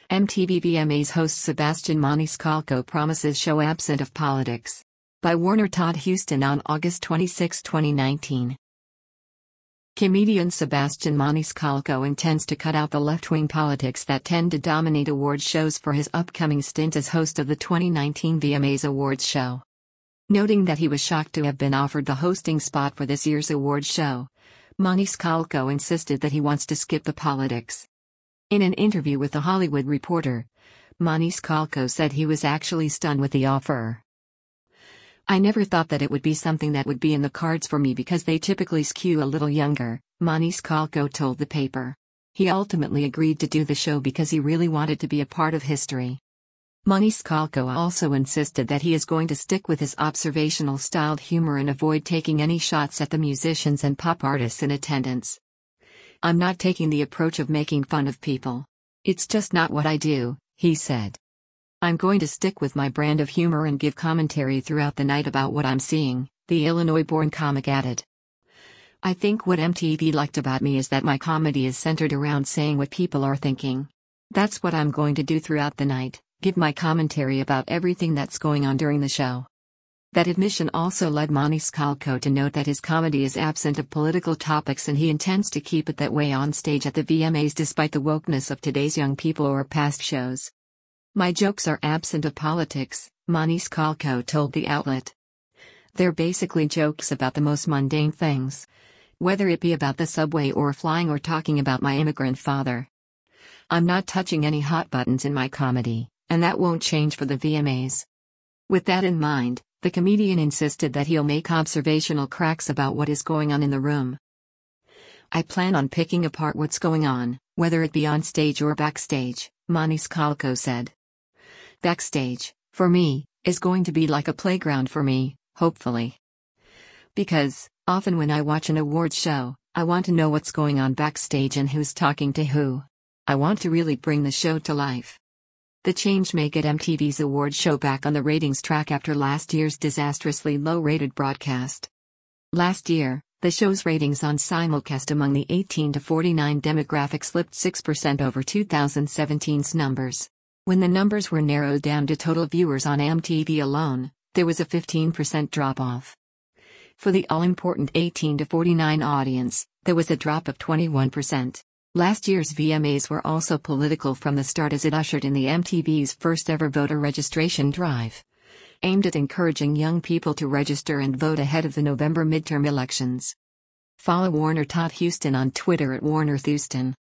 MTV VMAs host Sebastian Maniscalco promises show absent of politics. By Warner Todd Huston on August 26, 2019. Comedian Sebastian Maniscalco intends to cut out the left-wing politics that tend to dominate award shows for his upcoming stint as host of the 2019 VMAs awards show. Noting that he was shocked to have been offered the hosting spot for this year's awards show, Maniscalco insisted that he wants to skip the politics. In an interview with The Hollywood Reporter, Maniscalco said he was actually stunned with the offer. "I never thought that it would be something that would be in the cards for me because they typically skew a little younger," Maniscalco told the paper. He ultimately agreed to do the show because he really wanted to be a part of history. Maniscalco also insisted that he is going to stick with his observational-styled humor and avoid taking any shots at the musicians and pop artists in attendance. "I'm not taking the approach of making fun of people. It's just not what I do," he said. "I'm going to stick with my brand of humor and give commentary throughout the night about what I'm seeing," the Illinois-born comic added. "I think what MTV liked about me is that my comedy is centered around saying what people are thinking. That's what I'm going to do throughout the night, give my commentary about everything that's going on during the show." That admission also led Maniscalco to note that his comedy is absent of political topics and he intends to keep it that way on stage at the VMAs despite the wokeness of today's young people or past shows. "My jokes are absent of politics," Maniscalco told the outlet. "They're basically jokes about the most mundane things. Whether it be about the subway or flying or talking about my immigrant father. I'm not touching any hot buttons in my comedy, and that won't change for the VMAs." With that in mind, the comedian insisted that he'll make observational cracks about what is going on in the room. "I plan on picking apart what's going on, whether it be on stage or backstage," Maniscalco said. "Backstage, for me, is going to be like a playground for me, hopefully. Because, often when I watch an awards show, I want to know what's going on backstage and who's talking to who. I want to really bring the show to life." The change may get MTV's awards show back on the ratings track after last year's disastrously low-rated broadcast. Last year, the show's ratings on simulcast among the 18 to 49 demographic slipped 6% over 2017's numbers. When the numbers were narrowed down to total viewers on MTV alone, there was a 15% drop-off. For the all-important 18 to 49 audience, there was a drop of 21%. Last year's VMAs were also political from the start as it ushered in the MTV's first-ever voter registration drive, aimed at encouraging young people to register and vote ahead of the November midterm elections. Follow Warner Todd Huston on Twitter at WarnerThouston.